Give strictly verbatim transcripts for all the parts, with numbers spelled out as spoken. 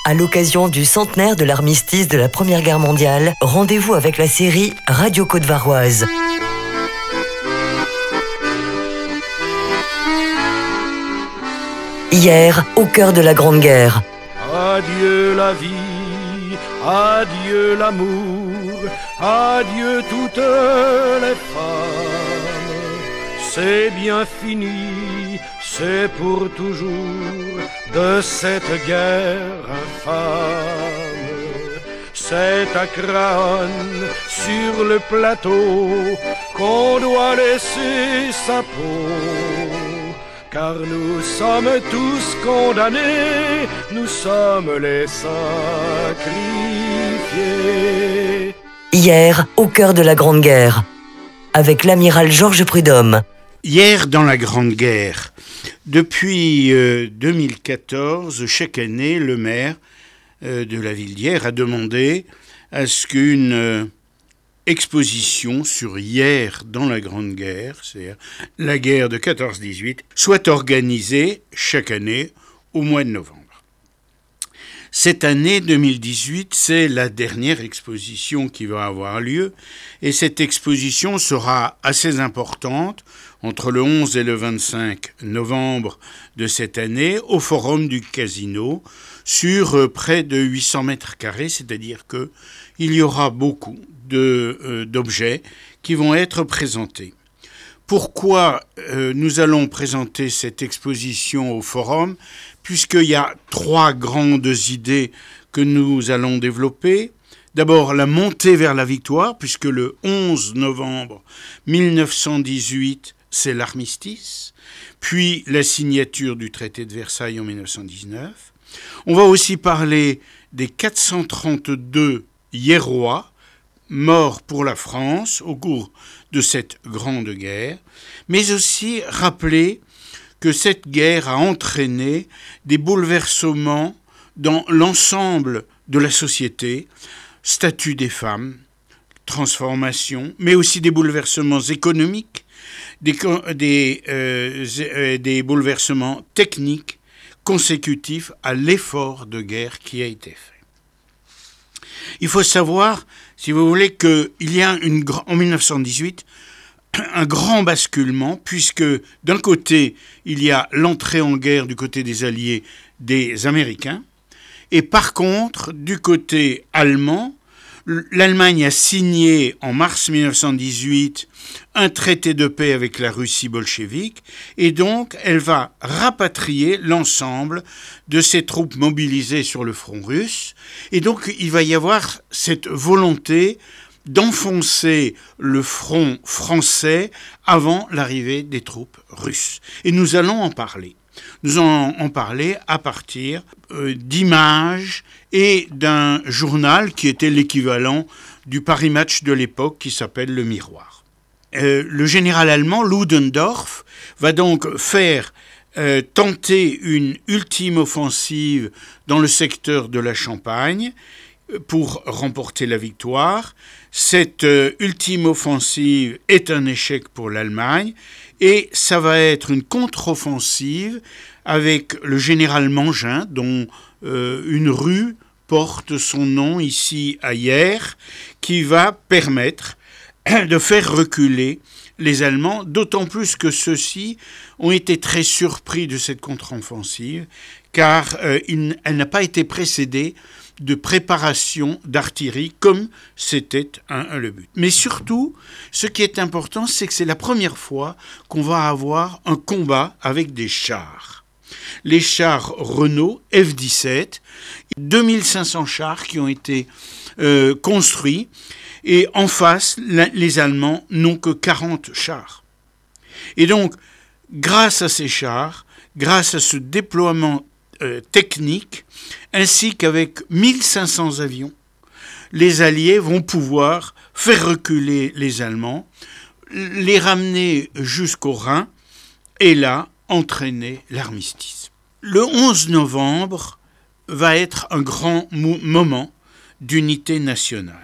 À l'occasion du centenaire de l'armistice de la Première Guerre mondiale, rendez-vous avec la série Radio Côte-Varoise. Hier, au cœur de la Grande Guerre. Adieu la vie, adieu l'amour, adieu toutes les femmes. C'est bien fini, c'est pour toujours de cette guerre infâme. C'est à Craonne, sur le plateau, qu'on doit laisser sa peau. Car nous sommes tous condamnés, nous sommes les sacrifiés. Hier, au cœur de la Grande Guerre, avec l'amiral Georges Prudhomme. Hier, dans la Grande Guerre, depuis euh, deux mille quatorze, chaque année, le maire euh, de la ville d'Hyères a demandé à ce qu'une euh, exposition sur Hyères dans la Grande Guerre, c'est-à-dire la guerre de quatorze dix-huit, soit organisée chaque année au mois de novembre. Cette année deux mille dix-huit, c'est la dernière exposition qui va avoir lieu et cette exposition sera assez importante entre le onze et le vingt-cinq novembre de cette année au Forum du Casino sur près de huit cents mètres carrés, c'est-à-dire qu'il y aura beaucoup de, euh, d'objets qui vont être présentés. Pourquoi euh, nous allons présenter cette exposition au Forum ? Puisqu'il y a trois grandes idées que nous allons développer. D'abord, la montée vers la victoire, puisque le onze novembre mille neuf cent dix-huit, c'est l'armistice. Puis, la signature du traité de Versailles en mille neuf cent dix-neuf. On va aussi parler des quatre cent trente-deux Hyérois morts pour la France au cours de cette grande guerre, mais aussi rappeler que cette guerre a entraîné des bouleversements dans l'ensemble de la société, statut des femmes, transformation, mais aussi des bouleversements économiques, des, des, euh, des bouleversements techniques consécutifs à l'effort de guerre qui a été fait. Il faut savoir, si vous voulez, qu'il y a une, en mille neuf cent dix-huit, un grand basculement, puisque d'un côté, il y a l'entrée en guerre du côté des Alliés des Américains, et par contre, du côté allemand, l'Allemagne a signé en mars mille neuf cent dix-huit un traité de paix avec la Russie bolchevique, et donc elle va rapatrier l'ensemble de ses troupes mobilisées sur le front russe, et donc il va y avoir cette volonté d'enfoncer le front français avant l'arrivée des troupes russes. Et nous allons en parler. Nous allons en parler à partir euh, d'images et d'un journal qui était l'équivalent du Paris Match de l'époque qui s'appelle Le Miroir. Euh, le général allemand Ludendorff va donc faire euh, tenter une ultime offensive dans le secteur de la Champagne pour remporter la victoire. Cette euh, ultime offensive est un échec pour l'Allemagne et ça va être une contre-offensive avec le général Mangin dont euh, une rue porte son nom ici à Hyères qui va permettre de faire reculer les Allemands, d'autant plus que ceux-ci ont été très surpris de cette contre-offensive car euh, il, elle n'a pas été précédée de préparation d'artillerie comme c'était un, un, le but. Mais surtout, ce qui est important, c'est que c'est la première fois qu'on va avoir un combat avec des chars. Les chars Renault F dix-sept, deux mille cinq cents chars qui ont été euh, construits, et en face, la, les Allemands n'ont que quarante chars. Et donc, grâce à ces chars, grâce à ce déploiement euh, technique, ainsi qu'avec mille cinq cents avions, les Alliés vont pouvoir faire reculer les Allemands, les ramener jusqu'au Rhin, et là, entraîner l'armistice. Le onze novembre va être un grand mo- moment d'unité nationale.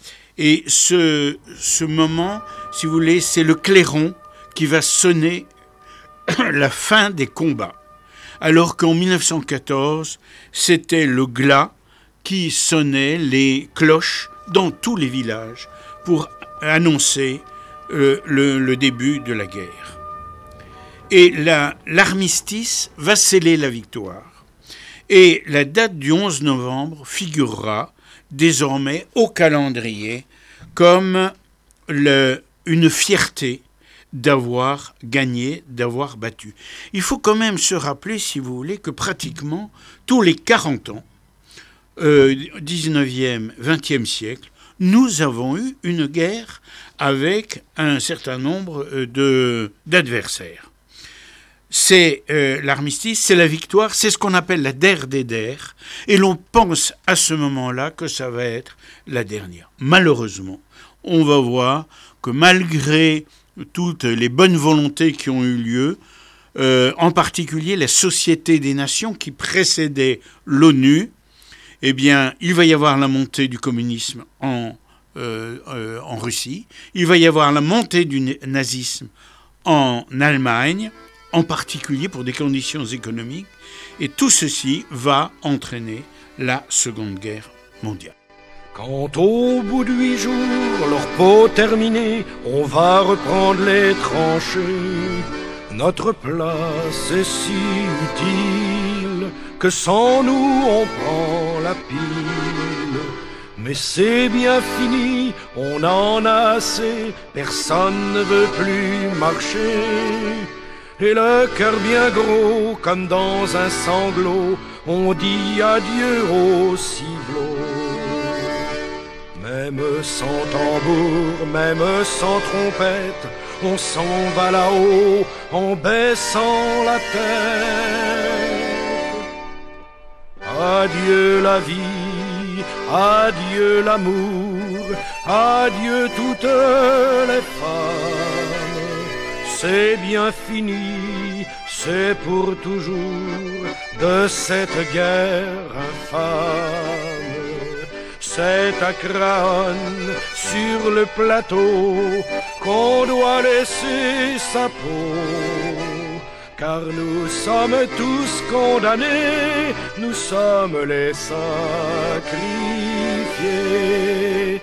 Et ce, ce moment, si vous voulez, c'est le clairon qui va sonner la fin des combats. alors qu'en mille neuf cent quatorze, c'était le glas qui sonnait les cloches dans tous les villages pour annoncer euh, le, le début de la guerre. Et la, l'armistice va sceller la victoire. Et la date du onze novembre figurera désormais au calendrier comme le, une fierté d'avoir gagné, d'avoir battu. Il faut quand même se rappeler, si vous voulez, que pratiquement tous les quarante ans, euh, dix-neuvième, vingtième siècle, nous avons eu une guerre avec un certain nombre de, d'adversaires. C'est euh, l'armistice, c'est la victoire, c'est ce qu'on appelle la der des der, et l'on pense à ce moment-là que ça va être la dernière. Malheureusement, on va voir que malgré toutes les bonnes volontés qui ont eu lieu, euh, en particulier la Société des Nations qui précédait l'ONU, eh bien, il va y avoir la montée du communisme en, euh, euh, en Russie, il va y avoir la montée du nazisme en Allemagne, en particulier pour des conditions économiques, et tout ceci va entraîner la Seconde Guerre mondiale. Quand au bout de huit jours, leur peau terminée, on va reprendre les tranchées, notre place est si utile que sans nous on prend la pile. Mais c'est bien fini, on en a assez, personne ne veut plus marcher. Et le cœur bien gros, comme dans un sanglot, on dit adieu au ciblot. Même sans tambour, même sans trompette, on s'en va là-haut en baissant la tête. Adieu la vie, adieu l'amour, adieu toutes les femmes. C'est bien fini, c'est pour toujours de cette guerre infâme. C'est à Craonne, sur le plateau, qu'on doit laisser sa peau. Car nous sommes tous condamnés, nous sommes les sacrifiés.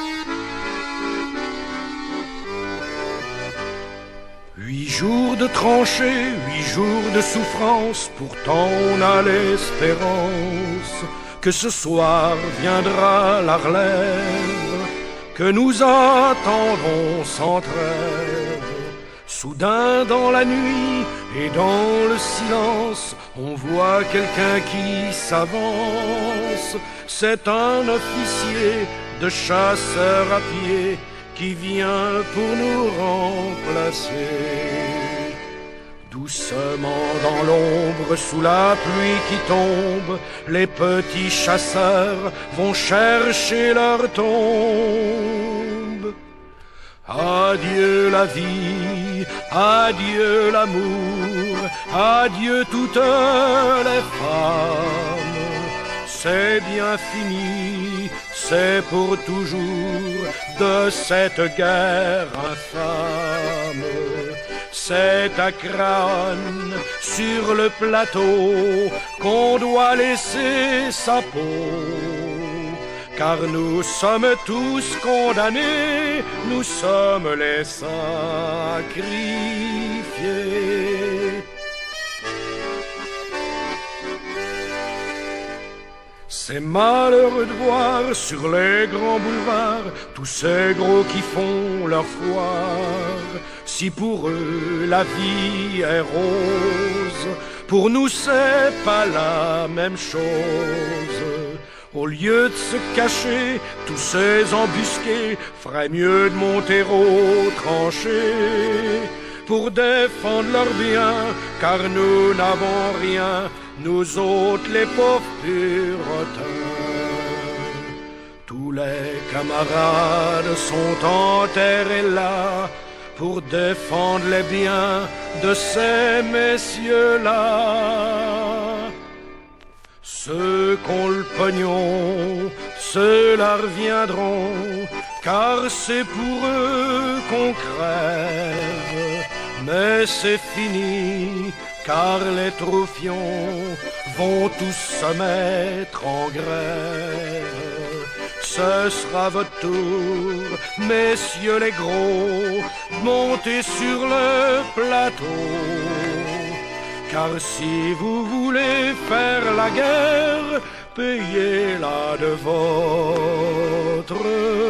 Huit jours de tranchées, huit jours de souffrance, pourtant on a l'espérance que ce soir viendra la relève, que nous attendrons sans trêve. Soudain dans la nuit et dans le silence, on voit quelqu'un qui s'avance. C'est un officier de chasseurs à pied qui vient pour nous remplacer. Doucement dans l'ombre, sous la pluie qui tombe, les petits chasseurs vont chercher leur tombe. Adieu la vie, adieu l'amour, adieu toutes les femmes. C'est bien fini, c'est pour toujours de cette guerre infâme. C'est à Craonne, sur le plateau, qu'on doit laisser sa peau. Car nous sommes tous condamnés, nous sommes les sacrifiés. C'est malheureux de voir sur les grands boulevards tous ces gros qui font leur foire. Si pour eux la vie est rose, pour nous c'est pas la même chose. Au lieu de se cacher, tous ces embusqués feraient mieux de monter aux tranchées pour défendre leurs biens, car nous n'avons rien, nous autres les pauvres puritains. Tous les camarades sont enterrés là pour défendre les biens de ces messieurs-là. Ceux qu'ont le pognon, ceux-là reviendront, car c'est pour eux qu'on crève. mais c'est fini, car les troufions vont tous se mettre en grève. Ce sera votre tour, messieurs les gros, montez sur le plateau. Car si vous voulez faire la guerre, payez-la de votre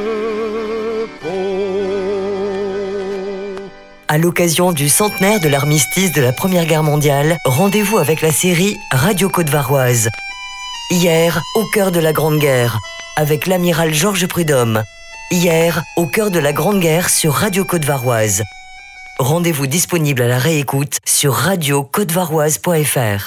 peau. À l'occasion du centenaire de l'armistice de la Première Guerre mondiale, rendez-vous avec la série Radio Côte-Varoise. Hier, au cœur de la Grande Guerre, avec l'amiral Georges Prudhomme. Hier, au cœur de la Grande Guerre sur Radio Côte-Varoise. Rendez-vous disponible à la réécoute sur radio côte varoise point f r.